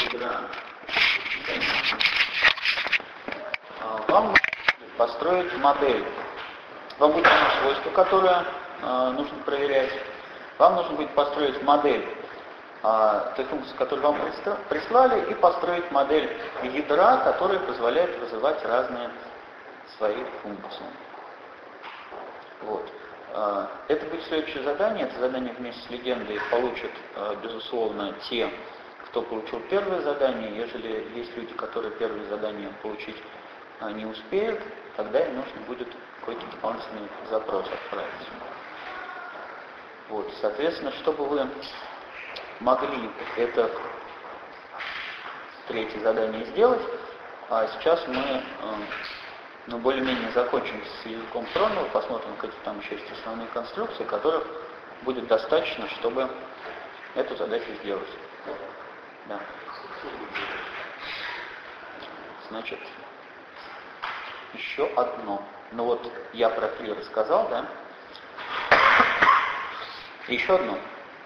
ядра, вам нужно построить модель. Вам будет дано свойство, которое нужно проверять. Вам нужно будет построить модель той функции, которую вам прислали, и построить модель ядра, которая позволяет вызывать разные свои функции. Вот. Это будет следующее задание. Это задание вместе с легендой получат, безусловно, те, кто получил первое задание. Ежели есть люди, которые первое задание получить не успеют, тогда им нужно будет какой-то дополнительный запрос отправить. Вот. Соответственно, чтобы вы могли это третье задание сделать, сейчас мы более-менее закончим с языком Кронова, посмотрим, какие там еще есть основные конструкции, которых будет достаточно, чтобы эту задачу сделать. Да. Значит, еще одно. Ну вот я про 3 рассказал, да? Еще одно.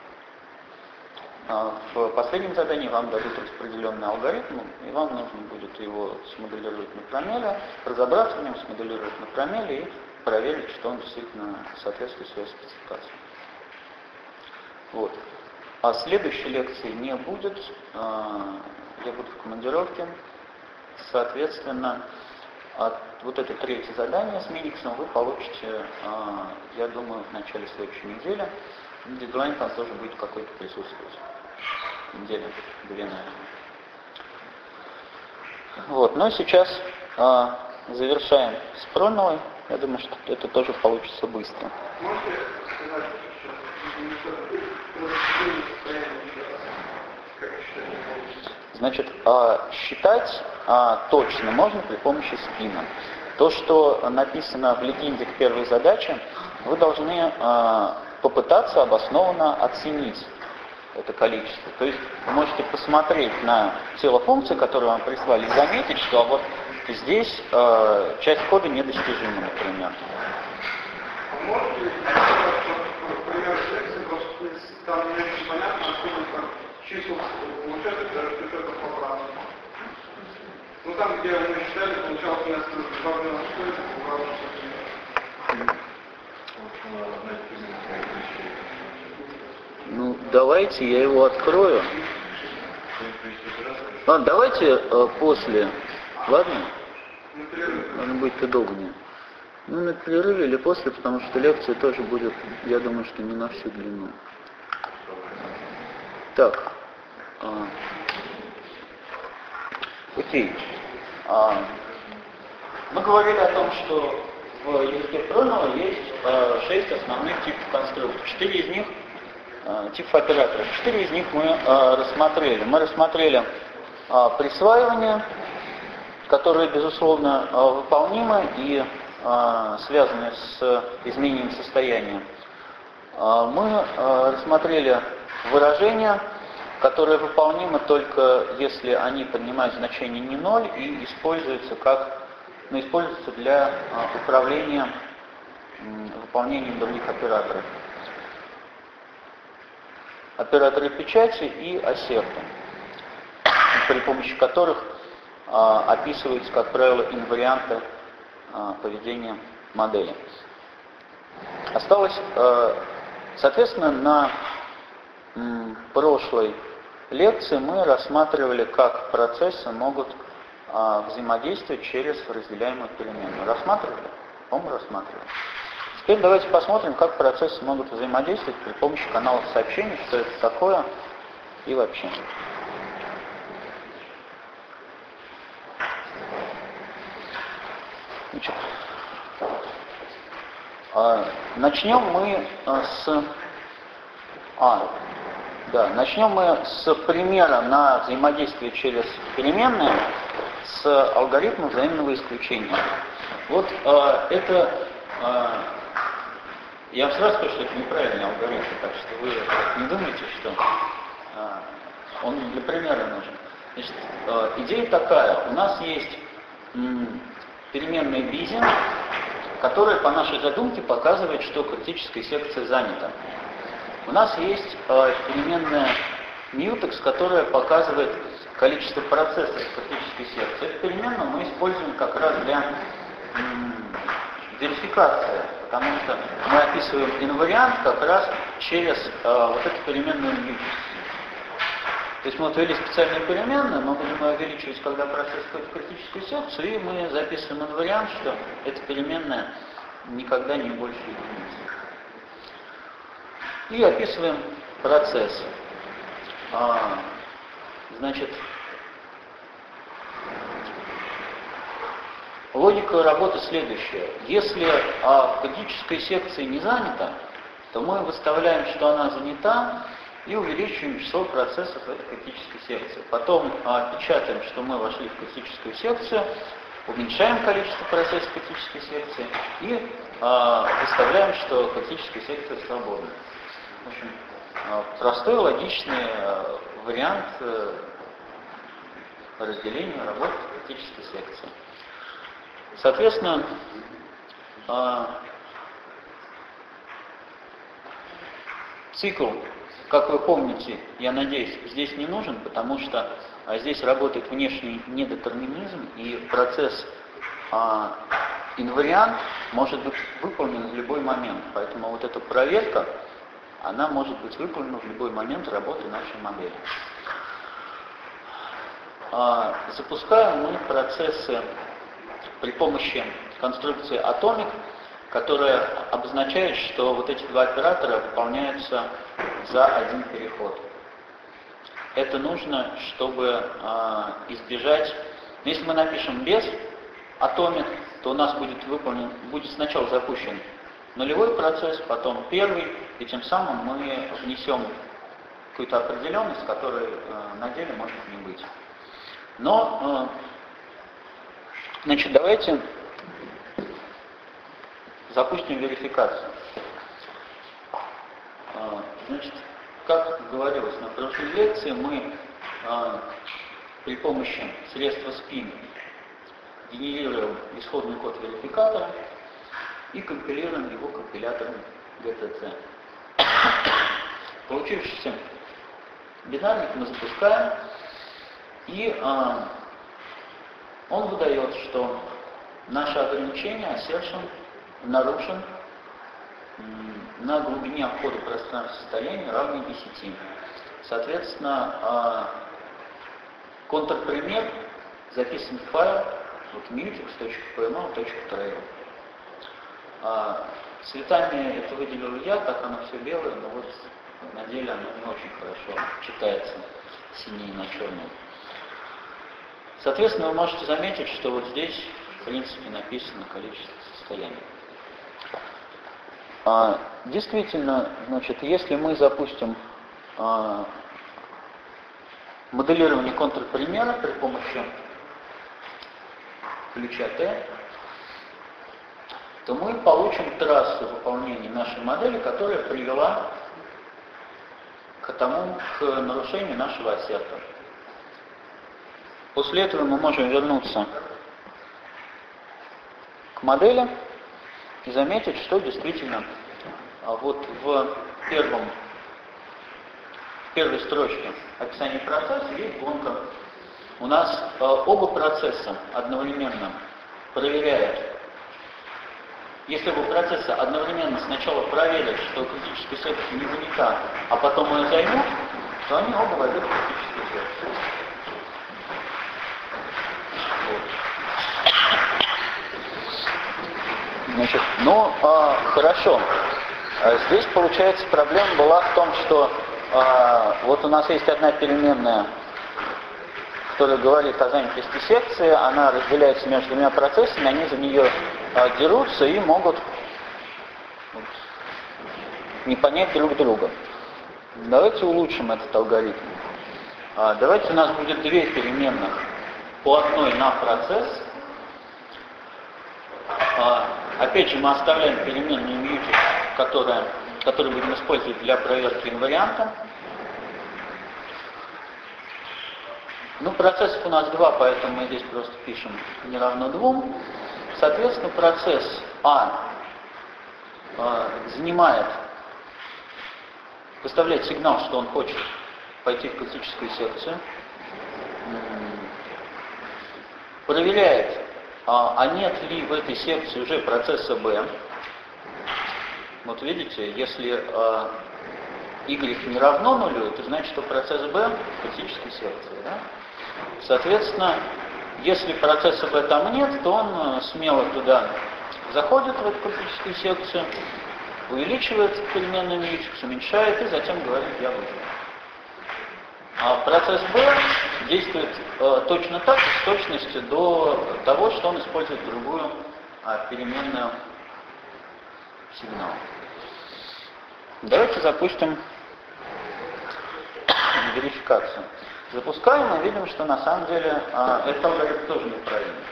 В последнем задании вам дадут распределенный алгоритм, и вам нужно будет его смоделировать на промеле, разобраться в нем, смоделировать на промеле и проверить, что он действительно соответствует своей спецификации. Вот. А следующей лекции не будет, я буду в командировке, соответственно, вот это третье задание с Миниксом вы получите, я думаю, в начале следующей недели. Дедлайн там тоже будет какой-то присутствовать. Неделя, 2, наверное. Вот, но сейчас завершаем с Проновой. Я думаю, что это тоже получится быстро. Можете сказать, Значит, считать точно можно при помощи спина. То, что написано в легенде к первой задаче, вы должны попытаться обоснованно оценить это количество. То есть вы можете посмотреть на тело функции, которую вам прислали, и заметить, что вот здесь часть кода недостижима, например. Можете ли, например, там не очень понятно, сколько чисел получается, даже если это поправка. Ну там, где мы считали, получалось у нас главное насколько, Ну, давайте я его открою. Давайте после. Ладно? Оно будет удобнее. Ну, на перерыве или после, потому что лекция тоже будет, я думаю, что не на всю длину. Так. Окей. Мы говорили о том, что в языке Пронова есть 6 основных типов конструкторов. 4 из них типов операторов. 4 из них мы рассмотрели. Мы рассмотрели присваивание, которое, безусловно, выполнимо и связано с изменением состояния. Мы рассмотрели выражения, которые выполнимы только если они поднимают значение не 0 и используются используются для управления выполнением других операторов. Операторы печати и ассерты, при помощи которых описываются, как правило, инварианты поведения модели. Осталось, соответственно, на прошлой лекции мы рассматривали, как процессы могут взаимодействовать через разделяемую переменную. Рассматривали? По-моему, рассматривали. Теперь давайте посмотрим, как процессы могут взаимодействовать при помощи каналов сообщений, что это такое и вообще. Значит, начнем мы с примера на взаимодействие через переменные с алгоритмом взаимного исключения. Вот я вам сразу скажу, что это неправильный алгоритм, так что вы не думайте, что он для примера нужен. Значит, идея такая. У нас есть переменная Бизи, которая по нашей задумке показывает, что критическая секция занята. У нас есть переменная Mutex, которая показывает, количество процессов в критической секции. Эту переменную мы используем как раз для верификации, потому что мы описываем инвариант как раз через вот эту переменную mutex. То есть мы вот ввели специальную переменную, мы будем ее увеличивать, когда процесс входит в критическую секцию, и мы записываем инвариант, что эта переменная никогда не больше единицы. И описываем процесс. Значит, логика работы следующая. Если критическая секция не занята, то мы выставляем, что она занята, и увеличиваем число процессов в этой критической секции. Потом печатаем, что мы вошли в критическую секцию, уменьшаем количество процессов в критической секции и выставляем, что критическая секция свободна. В общем, простой, логичный вариант разделения работы в критической секции. Соответственно, цикл, как вы помните, я надеюсь, здесь не нужен, потому что здесь работает внешний недетерминизм, и процесс инвариант может быть выполнен в любой момент. Поэтому вот эта проверка, она может быть выполнена в любой момент работы нашей модели. Запускаем мы процессы при помощи конструкции Atomic, которая обозначает, что вот эти два оператора выполняются за один переход. Это нужно, чтобы избежать... Если мы напишем без Atomic, то у нас будет сначала запущен нулевой процесс, потом первый, и тем самым мы внесем какую-то определенность, которой на деле может не быть. Но, значит, давайте запустим верификацию. Значит, как говорилось на прошлой лекции, мы при помощи средства SPIN генерируем исходный код верификатора и компилируем его компилятором GTC. Получившийся бинарник мы запускаем, и он выдает, что наше ограничение assertion нарушен на глубине обхода пространства состояния равной 10. Соответственно, контрпример записан в файл mutex.pml.trail. Цветами это выделил я, так оно все белое, но вот на деле оно не очень хорошо читается синее на черном. Соответственно, вы можете заметить, что вот здесь, в принципе, написано количество состояний. Действительно, значит, если мы запустим моделирование контрпримера при помощи ключа T, то мы получим трассу выполнения нашей модели, которая привела к нарушению нашего ассерта. После этого мы можем вернуться к модели и заметить, что действительно вот в первой строчке описания процесса есть гонка. У нас оба процесса одновременно проверяют. Если оба процесса одновременно сначала проверят, что критическая секция не занята, а потом ее займут, то они оба войдут в критическую секцию. Значит, хорошо. Здесь, получается, проблема была в том, что вот у нас есть одна переменная, которая говорит о занятости секции, она разделяется между двумя процессами, они за нее дерутся и могут не понять друг друга. Давайте улучшим этот алгоритм. Давайте у нас будет две переменных, по одной на процесс. Опять же, мы оставляем переменную mutex, которую будем использовать для проверки инварианта. Процессов у нас два, поэтому мы здесь просто пишем не равно 2. Соответственно, процесс выставляет сигнал, что он хочет пойти в критическую секцию. проверяет, а нет ли в этой секции уже процесса B. Вот видите, если y не равно нулю, это значит, что процесс B в критической секции. Да? Соответственно, если процесса B там нет, то он смело туда заходит, в эту критическую секцию, увеличивает переменную x, уменьшает и затем говорит «я выжил». А процесс B действует точно так, с точностью до того, что он использует другую переменную сигнала. Давайте запустим верификацию. Запускаем, мы видим, что на самом деле этот алгоритм тоже неправильный.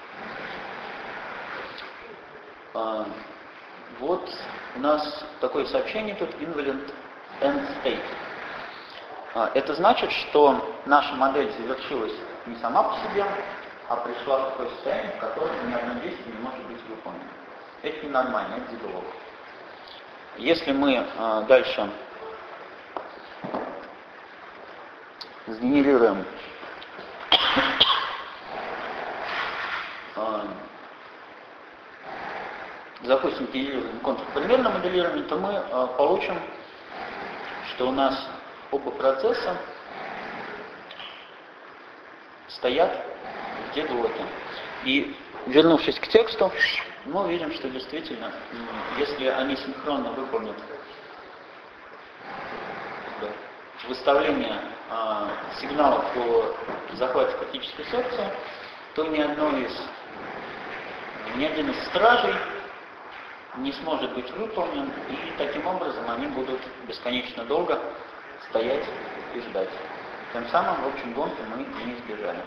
Вот у нас такое сообщение тут invalid end state. Это значит, что наша модель завершилась не сама по себе, а пришла в такое состояние, в котором ни одно действие не может быть выполнено. Это ненормально, это дедлок. Если мы дальше сгенерируем запустим генерированный контур примерно моделирование, то мы получим, что у нас оба процесса стоят в дедлоке. И вернувшись к тексту, мы увидим, что действительно, если они синхронно выполнят выставление сигналов по захвату критической секции, то ни один из стражей не сможет быть выполнен, и таким образом они будут бесконечно долго стоять и ждать. Тем самым, в общем, гонки мы не избежали.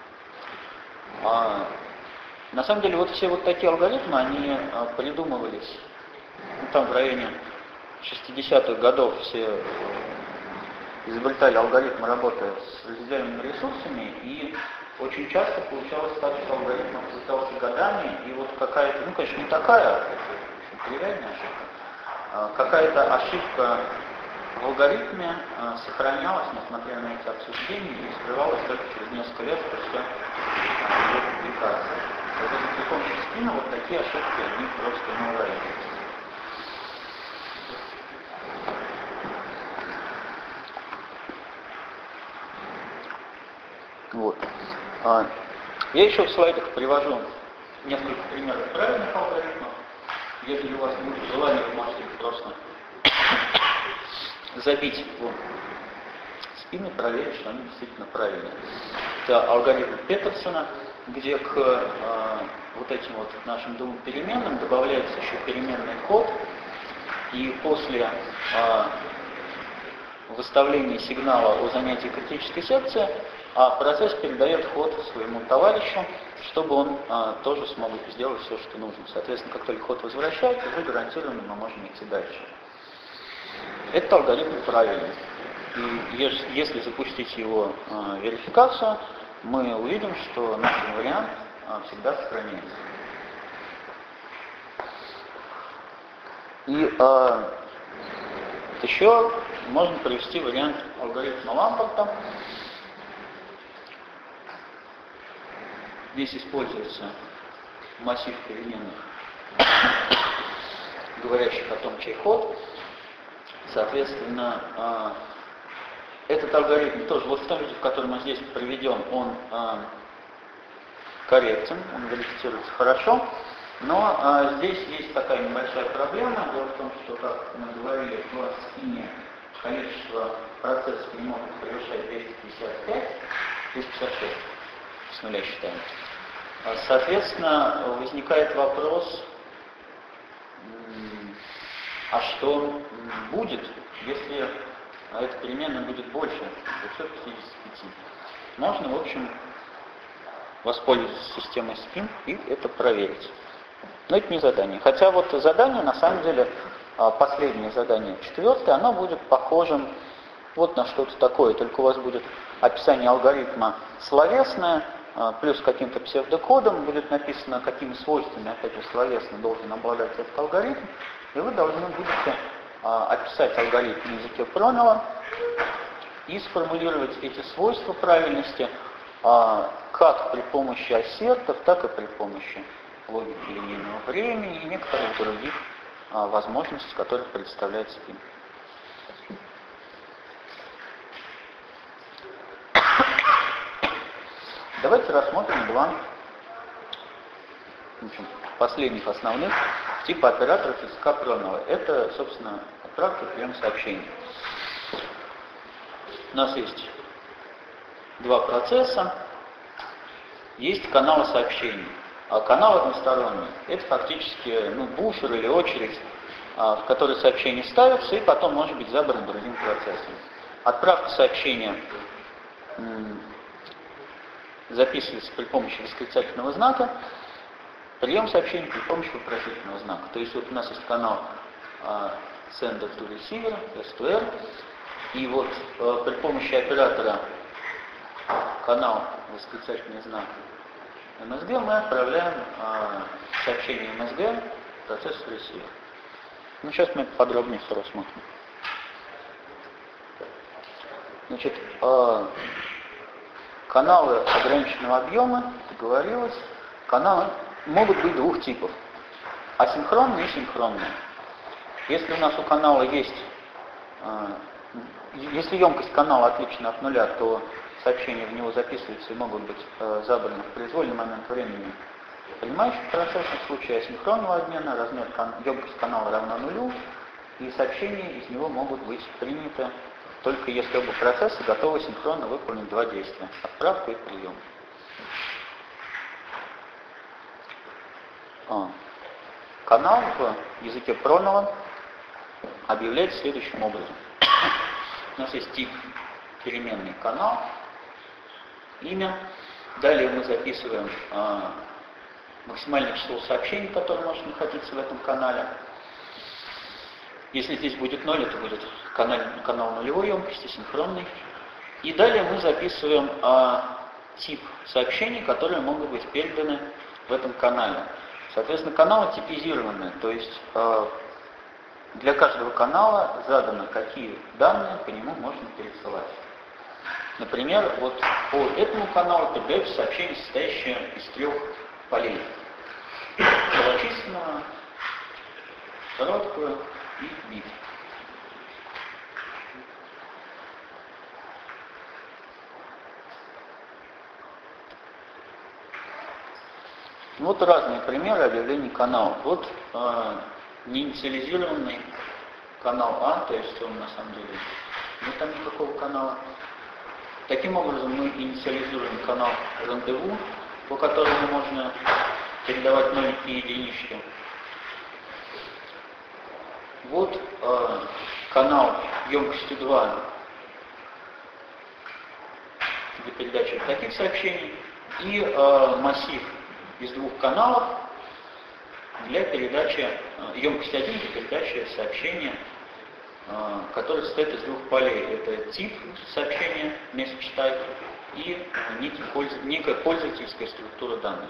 На самом деле, вот все вот такие алгоритмы, они придумывались там в районе 60-х годов, все изобретали алгоритмы, работая с разделенными ресурсами, и очень часто получалось так, что алгоритм обсуждался годами, и вот какая-то, ну, конечно, не такая, тривиальная ошибка, какая-то ошибка в алгоритме сохранялась, несмотря на эти обсуждения, и скрывалась только через несколько лет спустя ее публикации. Соответственно, при помощи спина вот такие ошибки, они просто не улавливаются. Вот. Я еще в слайдах привожу несколько примеров правильных алгоритмов. Если у вас будет желание, вы можете их просто забить в спины, проверить, что они действительно правильные. Это алгоритм Петерсона, где к вот этим вот нашим двум переменным добавляется еще переменный код, и после выставления сигнала о занятии критической секции процесс передает ход своему товарищу, чтобы он тоже смог сделать все, что нужно. Соответственно, как только ход возвращается, уже гарантированно мы можем идти дальше. Этот алгоритм правильный. И если запустить его верификацию, мы увидим, что наш вариант всегда сохраняется. И еще можно привести вариант алгоритма Ламберта. Здесь используется массив переменных, говорящих о том, чей ход. Соответственно, этот алгоритм тоже, вот в том виде, в котором он здесь приведен, он корректен, он верифицируется хорошо, но здесь есть такая небольшая проблема. Дело в том, что, как мы говорили, в спине количество процессов не может превышать 256, с нуля считаем. Соответственно, возникает вопрос, а что будет, если эта переменная будет больше 255? Можно, в общем, воспользоваться системой spin и это проверить. Но это не задание. Хотя вот задание, на самом деле, последнее задание, 4, оно будет похожим вот на что-то такое, только у вас будет описание алгоритма словесное, плюс каким-то псевдокодом, будет написано, какими свойствами, опять же, словесно должен обладать этот алгоритм, и вы должны будете описать алгоритм на языке Промела и сформулировать эти свойства правильности как при помощи ассертов, так и при помощи логики линейного времени и некоторых других возможностей, которые представляет спин. Давайте рассмотрим два последних основных типа операторов языка Пронова. Это, собственно, отправка и прием сообщений. У нас есть два процесса, есть каналы сообщений. А канал односторонний – это фактически буфер или очередь, в которой сообщение ставится и потом может быть забрано другим процессом. Отправка сообщения записывается при помощи восклицательного знака, прием сообщения при помощи вопросительного знака. То есть вот у нас есть канал sender to receiver, S2R, и вот при помощи оператора канал восклицательный знак MSG мы отправляем сообщение MSG в процесс receiver. Сейчас мы это подробнее все рассмотрим. Значит, каналы ограниченного объема, как говорилось, каналы могут быть двух типов. Асинхронные и синхронные. Если у нас у канала есть, если емкость канала отлична от нуля, то сообщения в него записываются и могут быть забраны в произвольный момент времени принимающих процессов. В случае асинхронного обмена размер емкость канала равна нулю, и сообщения из него могут быть приняты только если оба процесса готовы синхронно выполнить два действия – отправку и прием. Канал в языке Пронова объявляется следующим образом. У нас есть тип переменный канал, имя. Далее мы записываем максимальное число сообщений, которое может находиться в этом канале. Если здесь будет 0, это будет канал нулевой емкости, синхронный. И далее мы записываем тип сообщений, которые могут быть переданы в этом канале. Соответственно, каналы типизированы, то есть для каждого канала задано, какие данные по нему можно пересылать. Например, вот по этому каналу передается сообщение, состоящее из 3 полей. Целочисленного, короткую и бит. Вот разные примеры объявлений каналов. Вот неинициализированный канал А, то есть он на самом деле нет там никакого канала. Таким образом мы инициализируем канал рандеву, по которому можно передавать нолики и единички. Вот канал емкостью 2 для передачи таких сообщений и массив из 2 каналов для передачи, емкость 1 для передачи сообщения, который состоит из 2 полей. Это тип сообщения, message type, и некая пользовательская структура данных.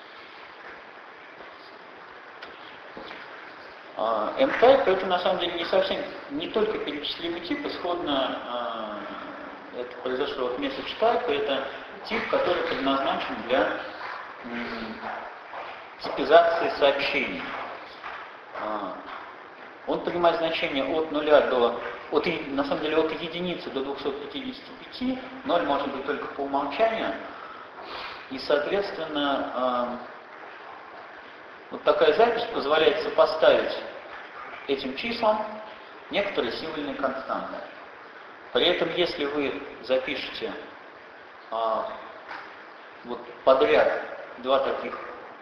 M-type это на самом деле не только перечислимый тип, исходно это произошло от message type, это тип, который предназначен для типизации сообщений. Он принимает значение от 0 до, на самом деле от единицы до 255, 0 может быть только по умолчанию, и, соответственно, вот такая запись позволяет сопоставить этим числам некоторые символьные константы. При этом, если вы запишете вот подряд 2 таких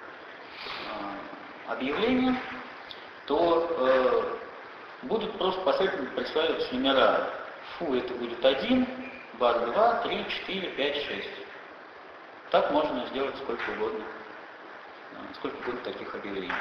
объявления, то будут просто последовательно присваиваться номера. Фу, это будет 1, бар 2, 3, 4, 5, 6. Так можно сделать сколько угодно. Сколько будет таких объявлений.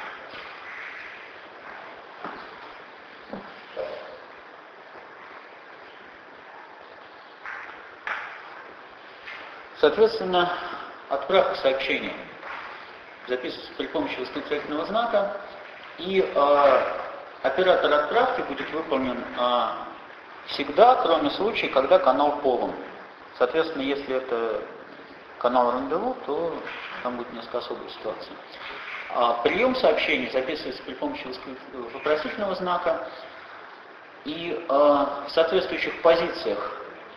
Соответственно, отправка сообщения записывается при помощи восклицательного знака, и оператор отправки будет выполнен всегда, кроме случая, когда канал полон. Соответственно, если это канал рандеву, то там будет несколько особая ситуация. Прием сообщений записывается при помощи вопросительного знака, и в соответствующих позициях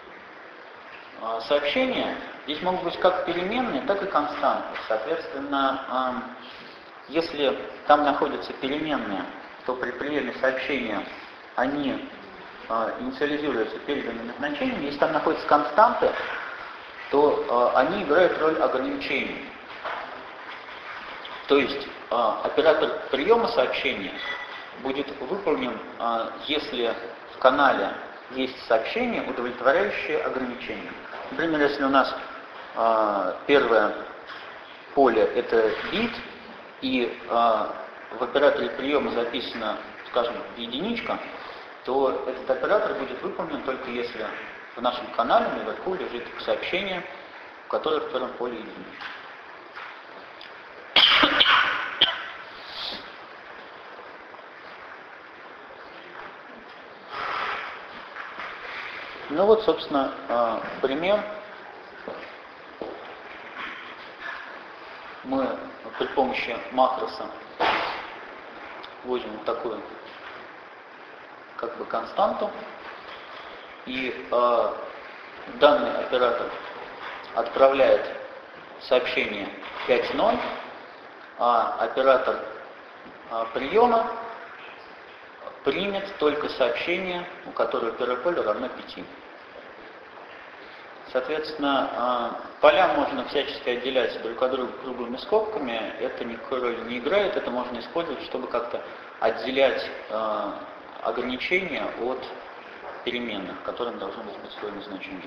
сообщения здесь могут быть как переменные, так и константы. Соответственно, если там находятся переменные, то при приеме сообщения они инициализируются переданными значениями. Если там находятся константы, то они играют роль ограничений. То есть оператор приема сообщения будет выполнен, если в канале есть сообщение, удовлетворяющее ограничения. Например, если у нас первое поле это бит, и в операторе приема записано, скажем, единичка, то этот оператор будет выполнен только если в нашем канале наверху лежит сообщение, в которое в первом поле единичка. Ну вот, собственно, пример. Мы при помощи макроса вводим вот такую как бы константу, и данный оператор отправляет сообщение 5.0, а оператор приема примет только сообщение, у которого первое поле равно 5. Соответственно, поля можно всячески отделять друг от друга круглыми скобками, это никакой роли не играет, это можно использовать, чтобы как-то отделять ограничения от переменных, которым должно быть присвоено значение.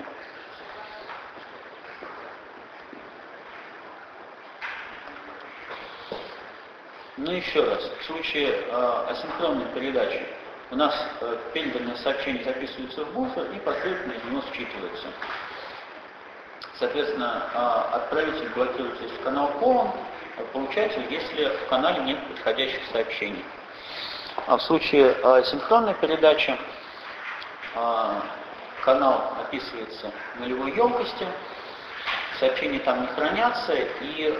Ну еще раз, в случае асинхронной передачи у нас переданное сообщение записывается в буфер и последовательно из него считывается. Соответственно, отправитель блокируется, если канал полон, а получатель, если в канале нет подходящих сообщений. А в случае синхронной передачи канал описывается нулевой емкостью, сообщения там не хранятся, и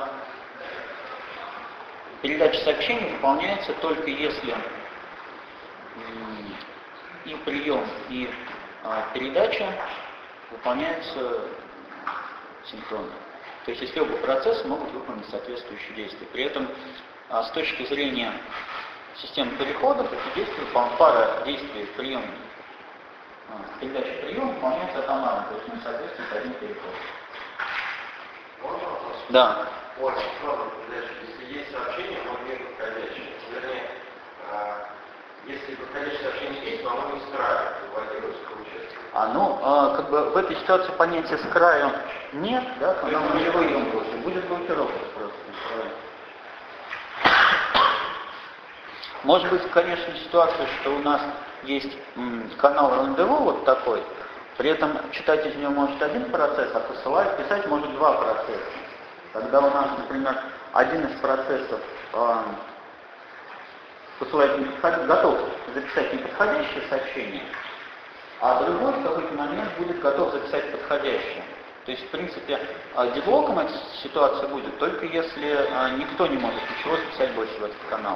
передача сообщений выполняется только если и прием, и передача выполняются синхронно. То есть если оба процесса могут выполнить соответствующие действия. При этом с точки зрения системы переходов эти действия, пара действий приема, передача приема выполняется атомарно, то есть они соответствуют одним переходам. Можно вопрос? Да. Очень сложно передача. Если есть сообщение, но нет подходящего. Вернее, если подходящее сообщение есть, но оно не с края, блокируется, получается. Как бы в этой ситуации понятия с краю нет, да, оно в нулевой емкости, будет блокировка просто. Может быть, конечно, ситуация, что у нас есть канал рандеву вот такой, при этом читать из него может один процесс, а писать может два процесса. Когда у нас, например, один из процессов посылает готов записать неподходящее сообщение, а другой в какой-то момент будет готов записать подходящее. То есть, в принципе, деблоком эта ситуация будет только если никто не может ничего записать больше в этот канал.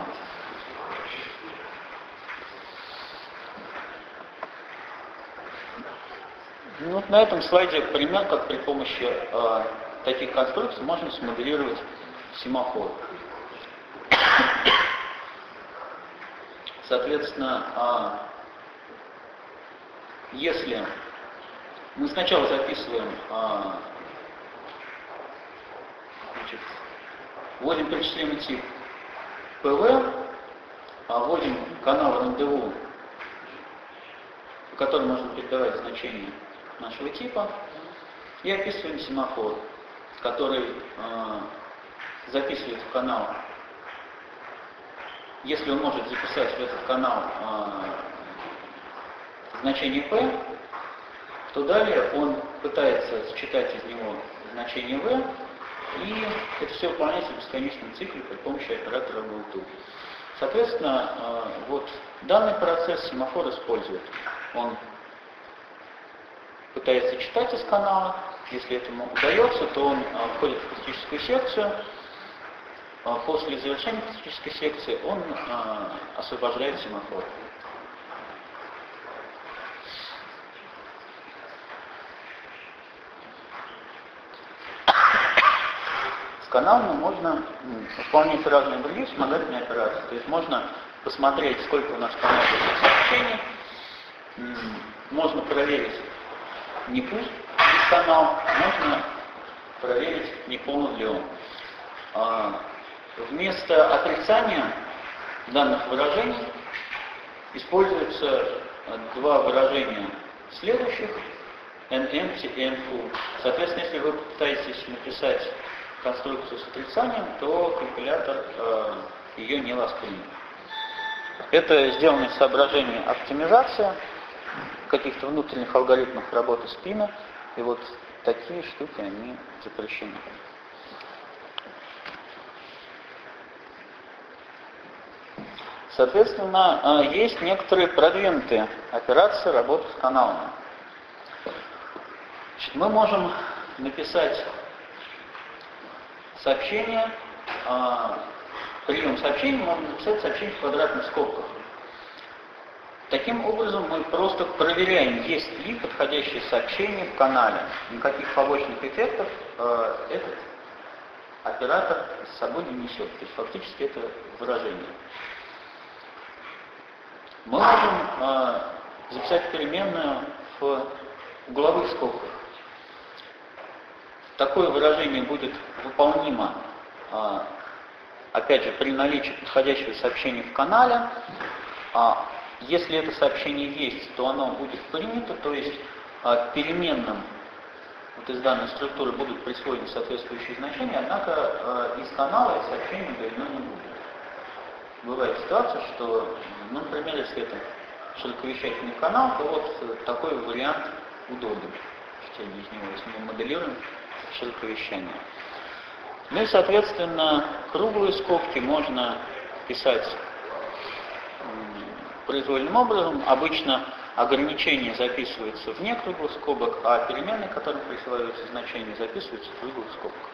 Ну, вот на этом слайде пример, как при помощи таких конструкций можно смоделировать семафор. Соответственно, если мы сначала записываем, вводим причисляемый тип PV, вводим канал рандеву, по которому можно передавать значение нашего типа, и описываем семафор, который записывает в канал. Если он может записать в этот канал значение P, то далее он пытается считать из него значение V, и это все выполняется в бесконечном цикле при помощи оператора Goto. Соответственно, вот данный процесс семафор использует. Он пытается читать из канала, Если этому удается, то он входит в критическую секцию. После завершения критической секции он освобождает семафор. С каналами можно выполнять разные другие вспомогательные операции. То есть можно посмотреть, сколько у нас в канале сообщений. Можно проверить, не пуст ли канал, можно проверить, не полон ли он. Вместо отрицания данных выражений используются два выражения следующих, n-empty и n-full. Соответственно, если вы пытаетесь написать конструкцию с отрицанием, то компилятор ее не воспримет. Это сделано из соображений оптимизации, каких-то внутренних алгоритмов работы спина, и вот такие штуки, они запрещены. Соответственно, есть некоторые продвинутые операции работы с каналами. Значит, мы можем написать сообщение, прием сообщений, можно написать сообщение в квадратных скобках. Таким образом, мы просто проверяем, есть ли подходящее сообщение в канале. Никаких побочных эффектов этот оператор с собой не несет. То есть фактически это выражение. Мы можем записать переменную в угловых скобках. Такое выражение будет выполнимо, опять же, при наличии подходящего сообщения в канале. Если это сообщение есть, то оно будет принято, то есть переменным вот из данной структуры будут присвоены соответствующие значения, однако из канала это сообщение удалено не будет. Бывает ситуация, что, например, если это широковещательный канал, то вот такой вариант удобен. Из него, если мы моделируем широковещание. Ну и, соответственно, круглые скобки можно писать произвольным образом. Обычно ограничения записываются вне круглых скобок, а переменные, которым присваиваются значения, записываются в круглых скобках.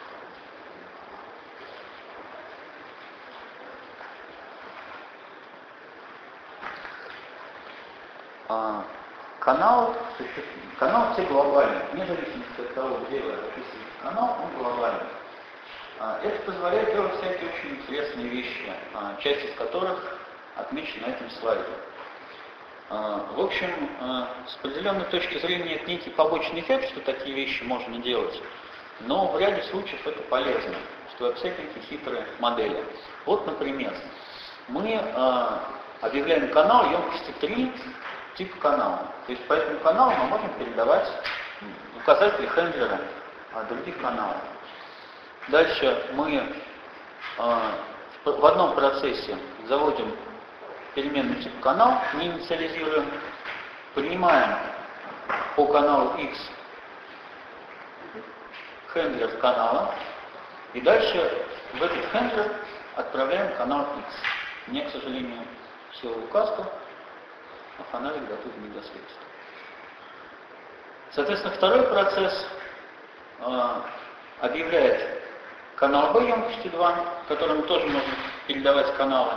Канал все глобальный, вне зависимости от того, где вы записываете канал, он глобальный. Это позволяет делать всякие очень интересные вещи, часть из которых отмечена на этом слайде. В общем, с определенной точки зрения это некий побочный эффект, что такие вещи можно делать, но в ряде случаев это полезно, что вообще какие хитрые модели. Вот, например, мы объявляем канал емкости 3 типа канала. То есть по этому каналу мы можем передавать указатели хендлера других каналов. Дальше мы в одном процессе заводим переменную типа канал, не инициализируем, принимаем по каналу X хендлер канала, и дальше в этот хендлер отправляем канал X. Мне, к сожалению, села указка, а фонарик готов не до следствия. Соответственно, второй процесс объявляет канал B емкости 2, которому тоже можно передавать каналы,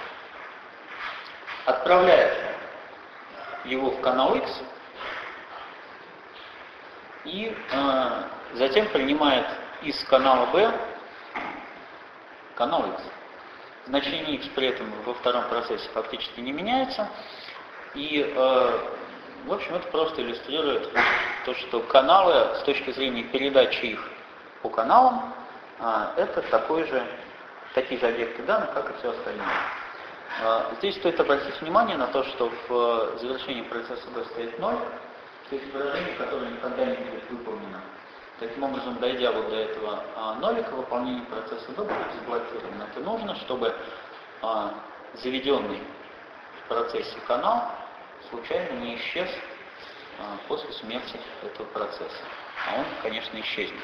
отправляет его в канал X и затем принимает из канала B канал X. Значение X при этом во втором процессе фактически не меняется. И, в общем, это просто иллюстрирует то, что каналы, с точки зрения передачи их по каналам, это такие же объекты данных, как и все остальное. Здесь стоит обратить внимание на то, что в завершении процесса B стоит 0, то есть выражение, которое никогда не будет выполнено. Таким образом, дойдя вот до этого нолика, выполнение процесса B будет заблокировано. Это нужно, чтобы заведенный в процессе канал случайно не исчез после смерти этого процесса. А он, конечно, исчезнет.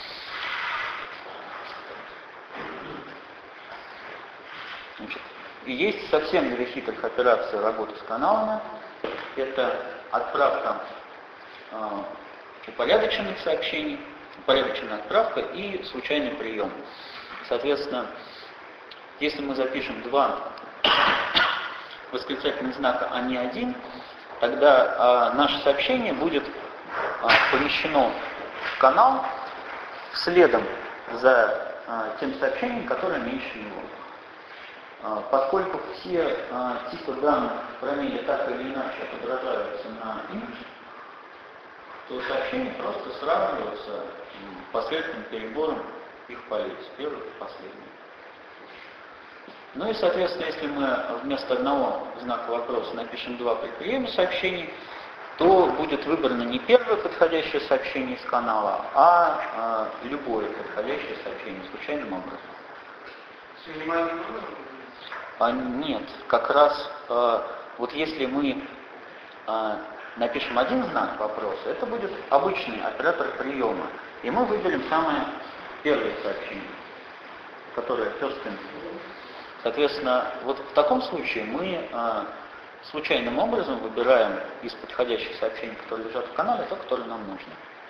Значит, и есть совсем две хитрых операции работы с каналами. Это отправка упорядоченных сообщений, упорядоченная отправка и случайный прием. Соответственно, если мы запишем два восклицательных знака, а не один, тогда наше сообщение будет помещено в канал следом за тем сообщением, которое меньше его. Поскольку все типы данных в промилле так или иначе отображаются на имидж, то сообщения просто сравниваются посредством перебором их полей с первых и последних. Ну и, соответственно, если мы вместо одного знака вопроса напишем два при приеме сообщений, то будет выбрано не первое подходящее сообщение из канала, а любое подходящее сообщение случайным образом. С минимальным номером? Нет, как раз вот если мы напишем один знак вопроса, это будет обычный оператор приема, и мы выберем самое первое сообщение, которое first input. Соответственно, вот в таком случае мы случайным образом выбираем из подходящих сообщений, которые лежат в канале, то, которое нам нужно.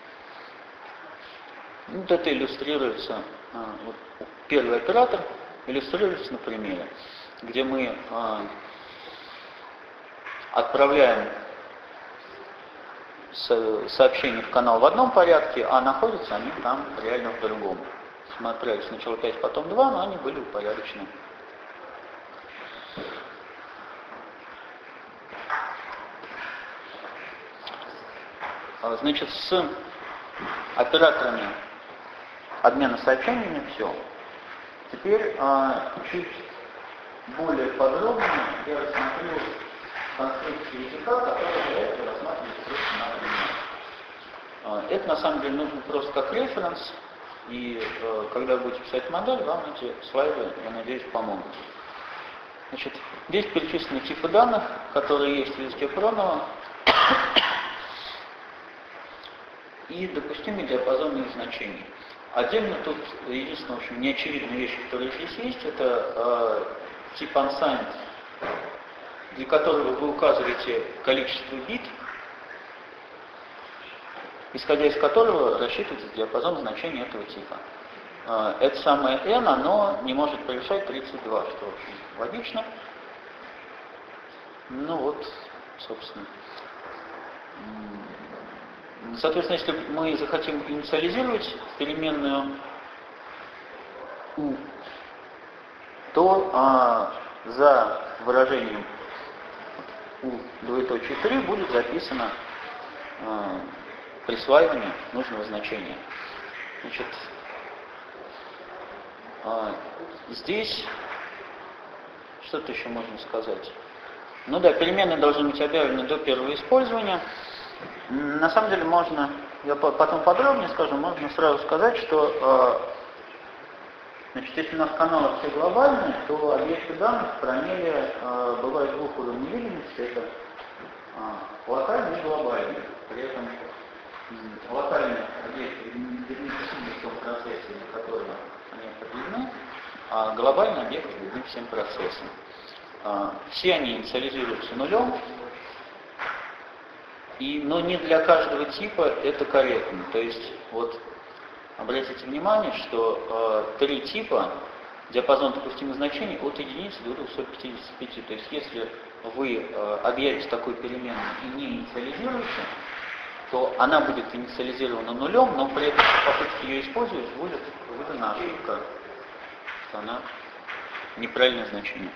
Вот это иллюстрируется, вот, первый оператор иллюстрируется на примере, где мы отправляем сообщения в канал в одном порядке, а находятся они там реально в другом. Мы отправили сначала 5, потом 2, но они были упорядочены. Значит, с операторами обмена сообщениями все. Теперь чуть более подробно я рассмотрю конструкцию языка, которая для этого рассматривается просто на примере. Это на самом деле нужно просто как референс, и когда будете писать модель, вам эти слайды, я надеюсь, помогут. Значит, здесь перечислены типы данных, которые есть в языке Пронова, и допустимый диапазон их значений. Отдельно тут единственная, в общем, неочевидная вещь, которая здесь есть, это тип unsigned, для которого вы указываете количество бит, исходя из которого рассчитывается диапазон значений этого типа. Это самое n, оно не может превышать 32, что очень логично. Ну вот, собственно. Соответственно, если мы захотим инициализировать переменную u, то за выражением u двоеточие 3 будет записано присваивание нужного значения. Значит, здесь что-то еще можно сказать. Ну да, переменные должны быть объявлены до первого использования. На самом деле можно, я потом подробнее скажу, можно сразу сказать, что значит, если у нас каналы все глобальные, то объекты данных в промилле бывают двух уровней видимости, это локальный и глобальный. При этом локальные объекты видны в том процессе, на который они определены, а глобальные объекты видны всем процессам. Все они инициализируются нулем, но не для каждого типа это корректно. То есть, вот, обратите внимание, что три типа, диапазон допустимых значений от единицы до 255. То есть, если вы объявите такую переменную и не инициализируете, то она будет инициализирована нулем, но при этом при попытке ее использовать будет выдана ошибка, что она неправильное значение.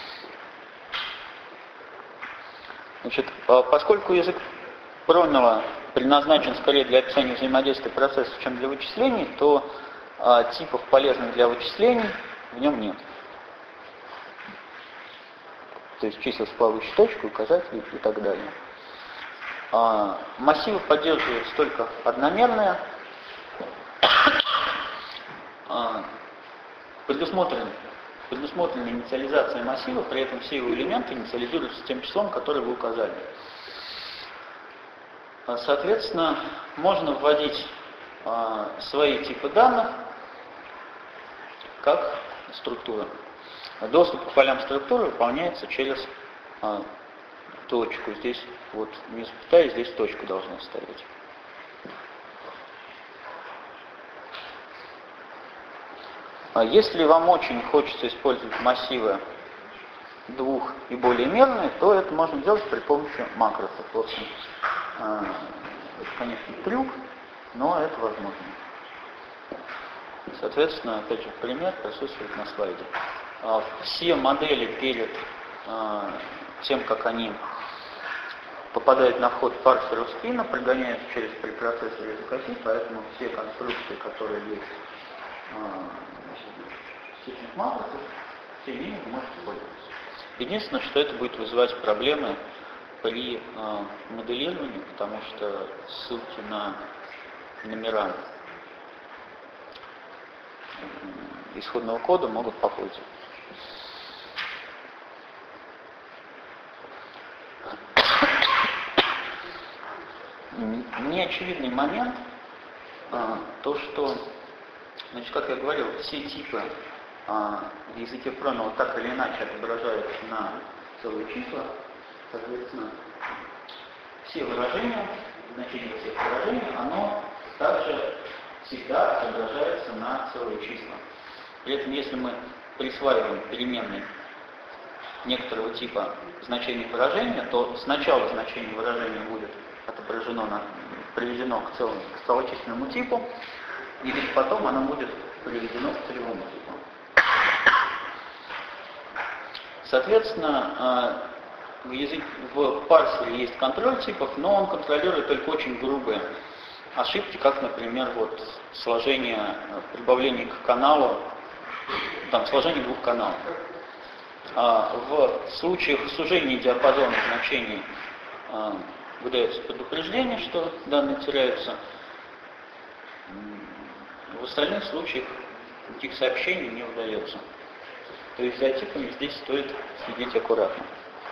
Значит, поскольку язык Пронова предназначен скорее для описания взаимодействия процессов, чем для вычислений, то типов, полезных для вычислений, в нем нет. То есть числа с плавающей точкой, указатели и так далее. Массивы поддерживаются только одномерные. Предусмотрена инициализация массива, при этом все его элементы инициализируются тем числом, которое вы указали. Соответственно, можно вводить свои типы данных как структура. Доступ к полям структуры выполняется через точку. Здесь вот не запятая, здесь точку должна стоять. Если вам очень хочется использовать массивы двух- и более мерные, то это можно делать при помощи макросов. В общем, это, конечно, трюк, но это возможно. Соответственно, опять же, пример присутствует на слайде. Все модели перед тем, как они попадают на вход парсеров спина, прогоняются через препроцессор языка, поэтому все конструкции, которые есть в сетных макросах, все ними вы можете пользоваться. Единственное, что это будет вызывать проблемы при моделировании, потому что ссылки на номера исходного кода могут попасть. Неочевидный момент, то, что, значит, как я говорил, все типы в языке Пронова так или иначе отображаются на целые числа, соответственно, все выражения, значение всех выражений, оно также всегда отображается на целые числа. При этом, если мы присваиваем переменной некоторого типа значение выражения, то сначала значение выражения будет отображено, приведено к целочисленному типу, и лишь потом оно будет приведено к целевому типу. Соответственно, в парсере есть контроль типов, но он контролирует только очень грубые ошибки, как, например, вот сложение, прибавление к каналу, там сложение двух каналов. В случаях сужения диапазона значений выдается предупреждение, что данные теряются. В остальных случаях таких сообщений не выдается. То есть за типами здесь стоит следить аккуратно.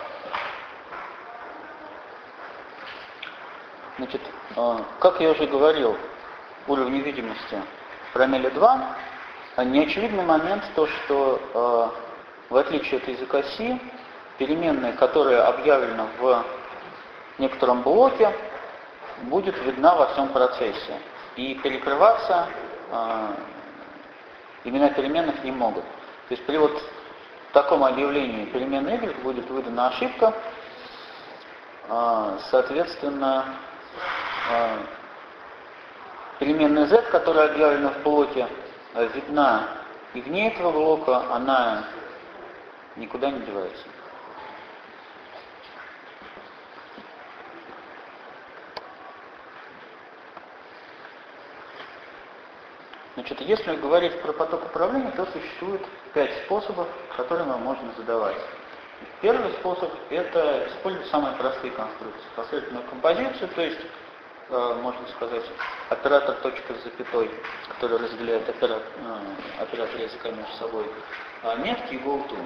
Значит, как я уже говорил, уровень видимости в Ромеле 2, неочевидный момент то, что в отличие от языка C, переменная, которая объявлена в некотором блоке, будет видна во всем процессе. И перекрываться имена переменных не могут. То есть при вот таком объявлении переменной y будет выдана ошибка, соответственно, переменная z, которая объявлена в блоке, видна и вне этого блока, она никуда не девается. Значит, если говорить про поток управления, то существует 5 способов, которыми можно задавать. Первый способ – это использовать самые простые конструкции. Последовательную композицию, то есть, можно сказать, оператор точка с запятой, который разделяет операторы языка между собой, метки и goTo.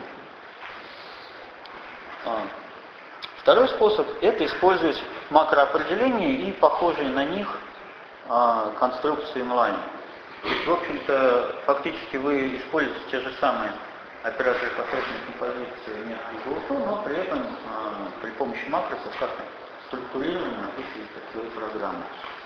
Второй способ – это использовать макроопределения и похожие на них конструкции inline. В общем-то, фактически вы используете те же самые операторы последовательной композиции метки и goTo, но при этом при помощи макросов как-то структурированно написываете свою программу.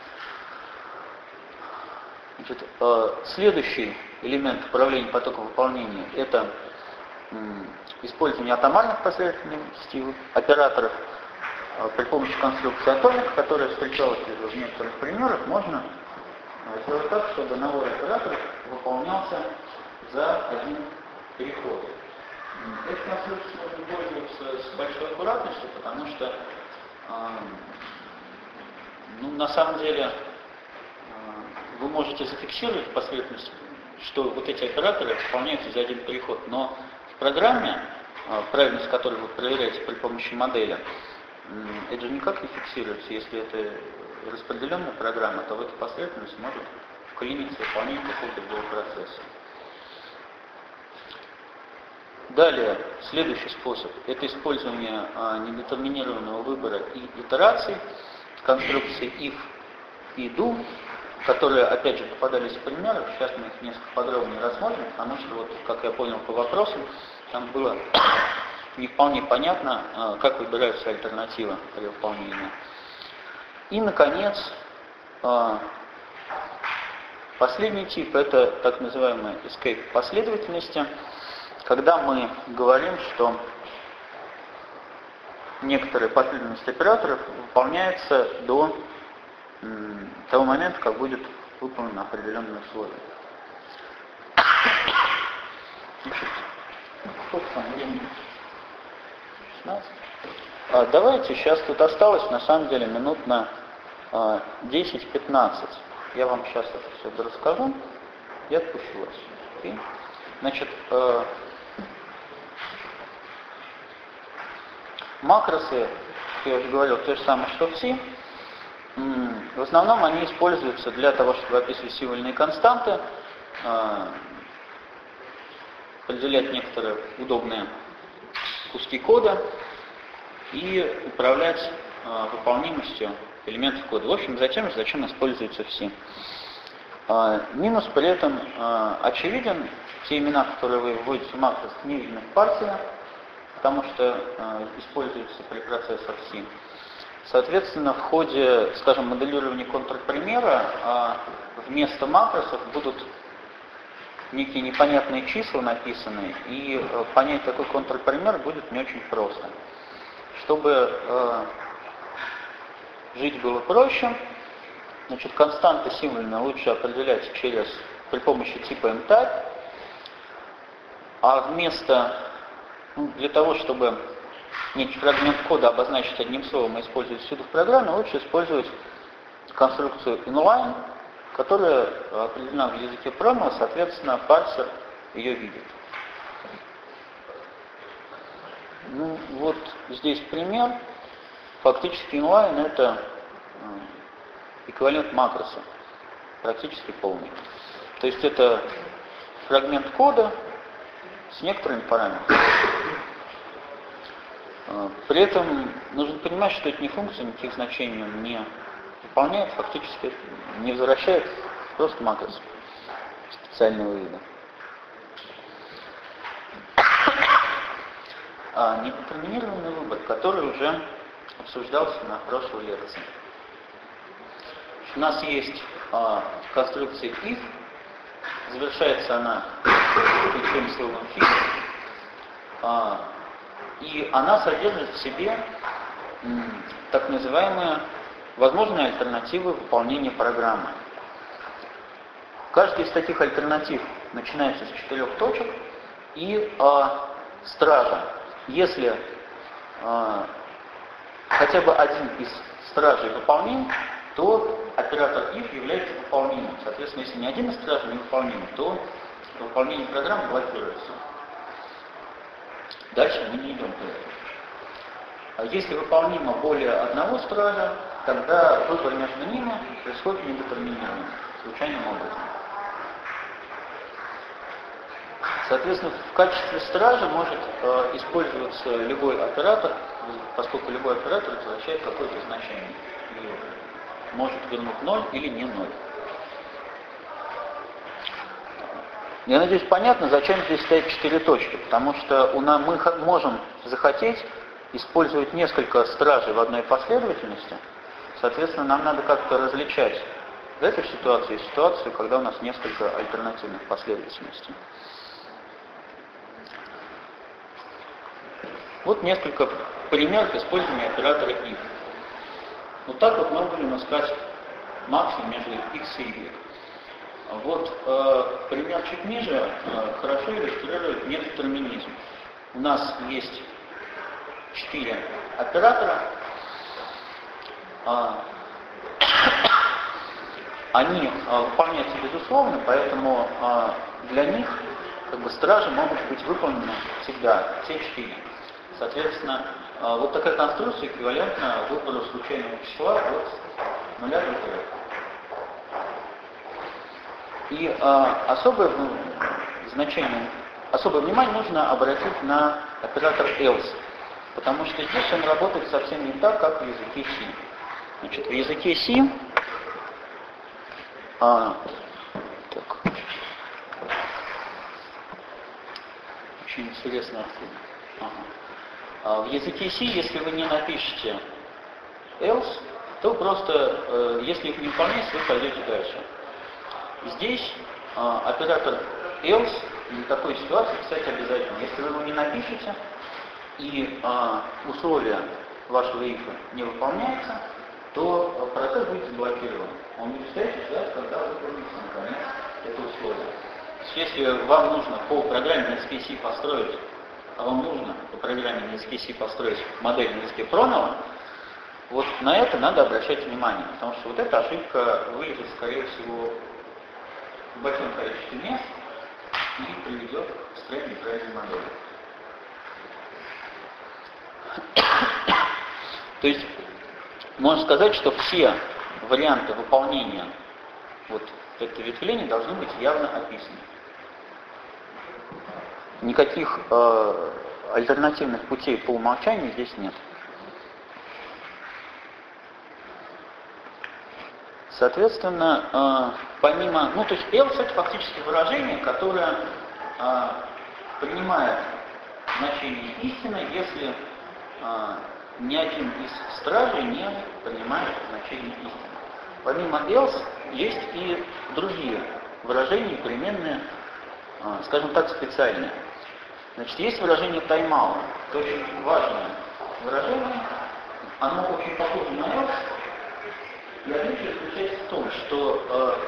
Значит, следующий элемент управления потоком выполнения – это использование атомарных последовательностей операторов при помощи конструкции атомик, которая встречалась в некоторых примерах, можно сделать так, чтобы набор операторов выполнялся за один переход. Этой конструкцией можно пользоваться с большой аккуратностью, потому что на самом деле вы можете зафиксировать последовательность, что вот эти операторы выполняются за один переход, но в программе, правильность которой вы проверяете при помощи модели, это же никак не фиксируется. Если это распределенная программа, то в эту последовательность может вклиниться выполнение какого-то другого процесса. Далее, следующий способ – это использование недетерминированного выбора и итераций, конструкции if и do, которые, опять же, попадались в примеры. Сейчас мы их несколько подробнее рассмотрим, потому что, вот, как я понял по вопросам, там было не вполне понятно, как выбираются альтернативы при выполнении. И, наконец, Последний тип – это так называемые escape последовательности, когда мы говорим, что некоторая последовательность операторов выполняется до того момента, как будет выполнено определенное условие. Значит, сколько там времени? 16. Давайте, сейчас тут осталось на самом деле минут на 10-15. Я вам сейчас это все расскажу и отпущу вас. Okay? Значит, макросы, как я уже говорил, то же самое, что в C. В основном они используются для того, чтобы описывать символьные константы, определять некоторые удобные куски кода и управлять выполнимостью элементов кода. В общем, зачем используется в C. Минус при этом очевиден. Те имена, которые вы вводите в макрос, не видны в парсере, потому что используются при процессах C. Соответственно, в ходе, скажем, моделирования контрпримера вместо макросов будут некие непонятные числа написаны, и понять такой контрпример будет не очень просто. Чтобы жить было проще, значит, константы символьно лучше определять при помощи типа mtype, а вместо, для того, чтобы некий фрагмент кода обозначить одним словом и использовать всюду в программе, лучше использовать конструкцию inline, которая определена в языке Perl, соответственно, парсер ее видит. Ну, вот здесь пример. Фактически inline это эквивалент макроса, практически полный. То есть это фрагмент кода с некоторыми параметрами. При этом нужно понимать, что это не функция, никаких значений он не выполняет, фактически не возвращает, просто макрос специального вида. Недетерминированный выбор, который уже обсуждался на прошлой лекции. У нас есть конструкция if, завершается она ключевым словом if, и она содержит в себе так называемые возможные альтернативы выполнения программы. Каждая из таких альтернатив начинается с 4 точек и стража. Если хотя бы один из стражей выполним, то оператор if является выполнимым. Соответственно, если ни один из стражей не выполним, то выполнение программы блокируется. Дальше мы не идем по этому. Если выполнимо более одного стража, тогда выбор между ними происходит недетерминированным, случайным образом. Соответственно, в качестве стража может использоваться любой оператор, поскольку любой оператор возвращает какое-то значение. И может вернуть 0 или не 0. Я надеюсь, понятно, зачем здесь стоят 4 точки. Потому что мы можем захотеть использовать несколько стражей в одной последовательности. Соответственно, нам надо как-то различать эту ситуацию и ситуацию, когда у нас несколько альтернативных последовательностей. Вот несколько примеров использования оператора if. Вот так вот мы будем искать максимум между x и y. Вот пример чуть ниже хорошо иллюстрирует недетерминизм. У нас есть 4 оператора. Они выполняются безусловно, поэтому для них стражи могут быть выполнены всегда, все 4. Соответственно, вот такая конструкция эквивалентна выбору случайного числа от 0 до 3. И особое внимание нужно обратить на оператор else, потому что здесь он работает совсем не так, как в языке C. Значит, в языке C очень интересно откуда. В языке C, если вы не напишете else, то просто, если их не выполняете, вы пойдете дальше. здесь оператор else для такой ситуации писать обязательно. Если вы его не напишете и условия вашего if не выполняется, то процесс будет заблокирован. Он будет стоять и ждать, когда выполнится наконец это условие. Если вам нужно по программе на языке C построить, модель на языке Пронова, вот на это надо обращать внимание, потому что вот эта ошибка вылезет, скорее всего, в большом количестве мест и приведет к строению неправильной модели. То есть можно сказать, что все варианты выполнения вот этого ветвления должны быть явно описаны. Никаких альтернативных путей по умолчанию здесь нет. Соответственно, помимо, то есть else это фактически выражение, которое принимает значение истины, если ни один из стражей не принимает значение истины. Помимо else есть и другие выражения, переменные, скажем так, специальные. Значит, есть выражение timeout. Это очень важное выражение. Оно очень похоже на else. И отличие заключается в том, что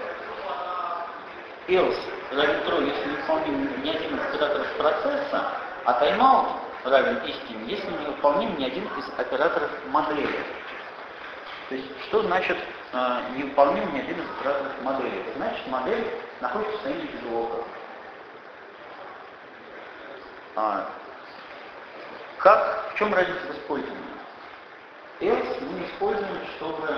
else равен true, если не выполним ни один из операторов процесса, а timeout равен истине, если не выполним ни один из операторов модели. То есть, что значит не выполним ни один из операторов модели? Это значит, модель находится в состоянии без блоков. В чем разница в использовании? Else мы используем, чтобы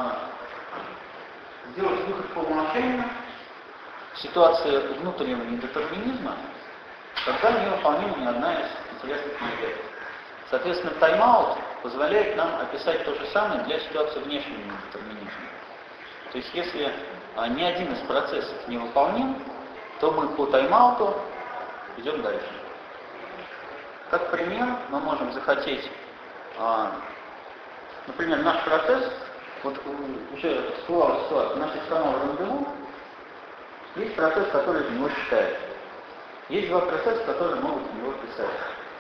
сделать выход по умолчанию в ситуации внутреннего недетерминизма, когда не выполнима ни одна из интересных моделей. Соответственно, тайм-аут позволяет нам описать то же самое для ситуации внешнего недетерминизма. То есть, если ни один из процессов не выполним, то мы по тайм-ауту идем дальше. Как пример, мы можем захотеть, например, наш процесс, вот уже всплыла ситуация, наш экстремальный рандеву, есть процесс, который из него считает. Есть два процесса, которые могут в него писать.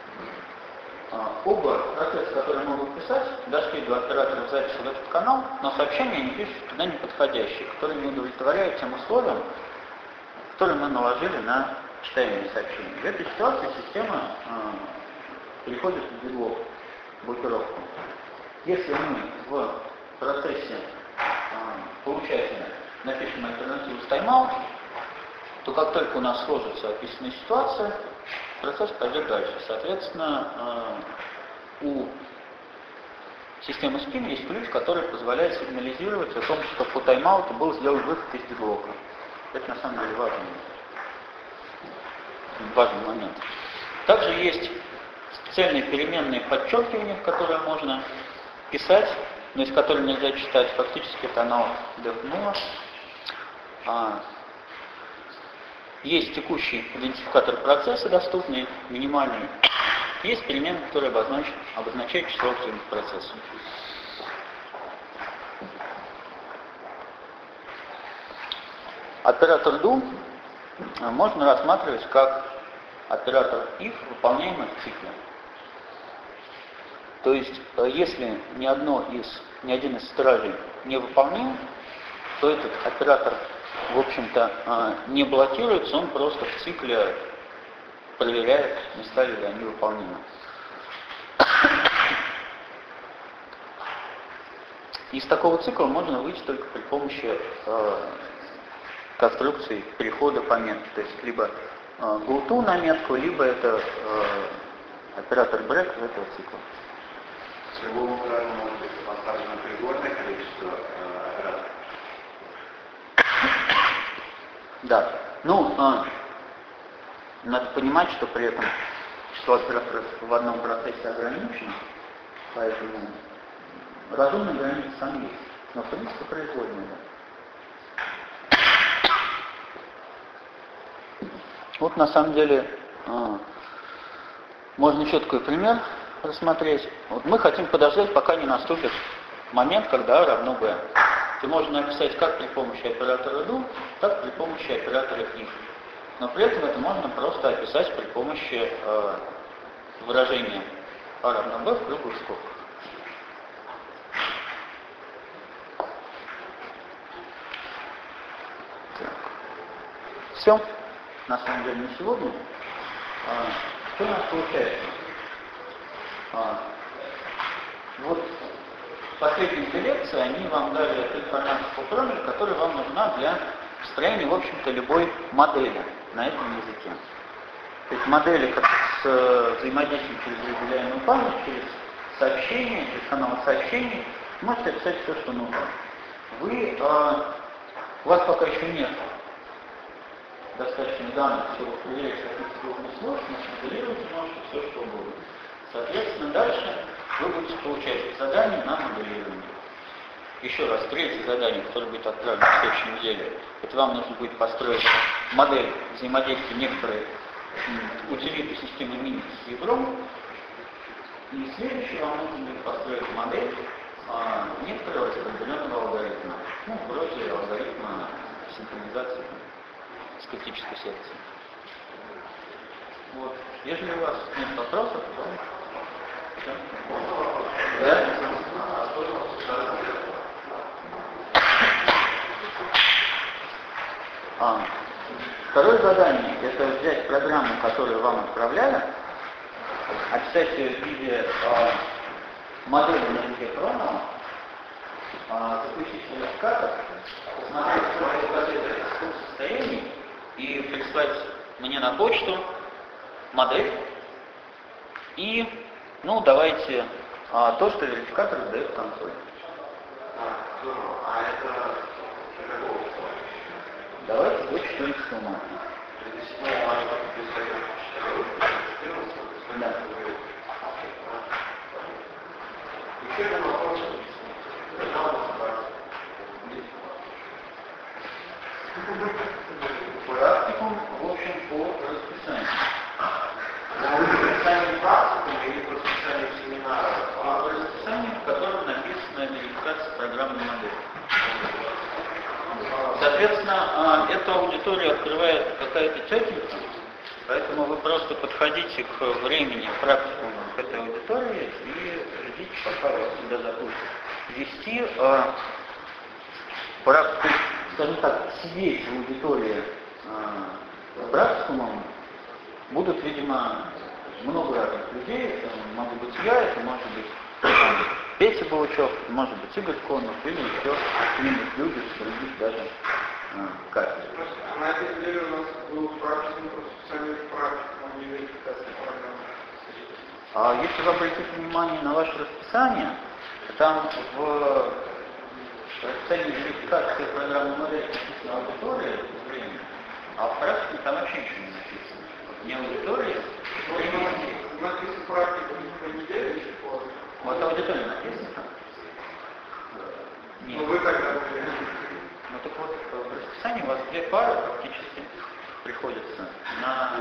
Оба процесса, которые могут писать, дошли до операторов записи в этот канал, но сообщения они пишут туда неподходящие, которые не удовлетворяют тем условиям, которые мы наложили на читаемые сообщения. В этой ситуации система переходит в блокировку. Если мы в процессе получателя напишем альтернативу с тайм-аут, то как только у нас сложится описанная ситуация, процесс пойдет дальше. Соответственно, у системы SPIN есть ключ, который позволяет сигнализировать о том, что по тайм-ауту был сделан выход из дедлока. Это на самом деле важный момент. Также есть специальные переменные подчеркивания, которые можно писать, но из которых нельзя читать. Фактически это аналог def null. Есть текущий идентификатор процесса доступный, минимальный. Есть переменные, которые обозначают число активных процессов. Оператор do можно рассматривать как оператор if, выполняемый в цикле. То есть, если ни один из стражей не выполним, то этот оператор, в общем-то, не блокируется, он просто в цикле проверяет, не стали ли они выполнимы. Из такого цикла можно выйти только при помощи конструкции перехода по метке. То есть, либо goTo на метку, либо это оператор break из этого цикла. С любого уровня может быть поставлено пригодное количество операторов. Да. Надо понимать, что при этом число операторов в одном процессе ограничено, поэтому разумно границы сам есть, но в принципе произвольно. Вот на самом деле можно еще такой пример рассмотреть. Вот мы хотим подождать, пока не наступит момент, когда A равно B. И можно написать как при помощи оператора do, так и при помощи оператора if. Но при этом это можно просто описать при помощи выражения a равно b в круглых скобках. Все. На самом деле на сегодня. Что у нас получается? Вот последние две лекции, они вам дали эту информацию по программе, которая вам нужна для построения, в общем-то, любой модели на этом языке. То есть модели как с взаимодействием через разделяемую память, через сообщения, через канал сообщений, можете описать все, что нужно. У вас пока еще нет достаточно данных, чтобы проверять какие-то сложные сложности, моделировать можете все, что угодно. Соответственно, дальше вы будете получать задание на моделирование. Еще раз, третье задание, которое будет отправлено в следующей неделе, это вам нужно будет построить модель взаимодействия некоторой утилиты системы мини с ядром. И следующее вам нужно будет построить модель некоторого распределенного алгоритма. Ну, вроде алгоритма синхронизации с критической секцией. Вот. Если у вас нет вопросов, то... Да? Второе задание – это взять программу, которую вам отправляли, описать ее в виде модели на языке Кронова, запустить верификатор, посмотреть, сколько последует состояний и прислать мне на почту модель и, ну, давайте то, что верификатор сдает в консоль. Давайте вот что-нибудь с ума. Да. Практикум, в общем, по расписанию. По расписанию практикум или по расписанию семинара? По расписанию, в котором написана верификация программной модели. Соответственно, эта аудитория открывает какая-то тетенька, поэтому вы просто подходите к времени практикума к этой аудитории и ждите, пока вас сюда запустят. Вести, скажем так, сидеть в аудитории с практикумом будут, видимо, много разных людей. Это может быть я, это может быть Петя Балычев, может быть Игорь Конов или еще какие-нибудь люди с других даже кафедр. На этой неделе у нас был практикум по расписанию практикума, не верификации программы. Если вы обратите внимание на ваше расписание, там в расписании верификации программы модели написана аудитория времени, а в практике там вообще ничего не написано. Не аудитория, У нас есть практикум по неделе или позже? вот аудитория написана. Нет. Ну вы тогда были. Ну так вот, в расписании у вас две пары фактически приходится на...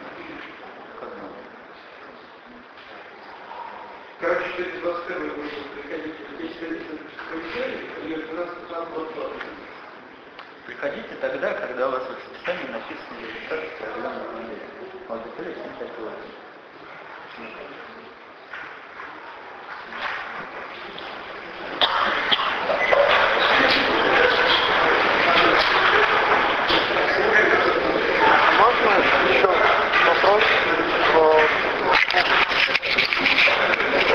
Короче, 421 вы будете приходить в неделю или 12-15 Приходите тогда, когда у вас в расписании написано верификация программной модели. Аудитория 75.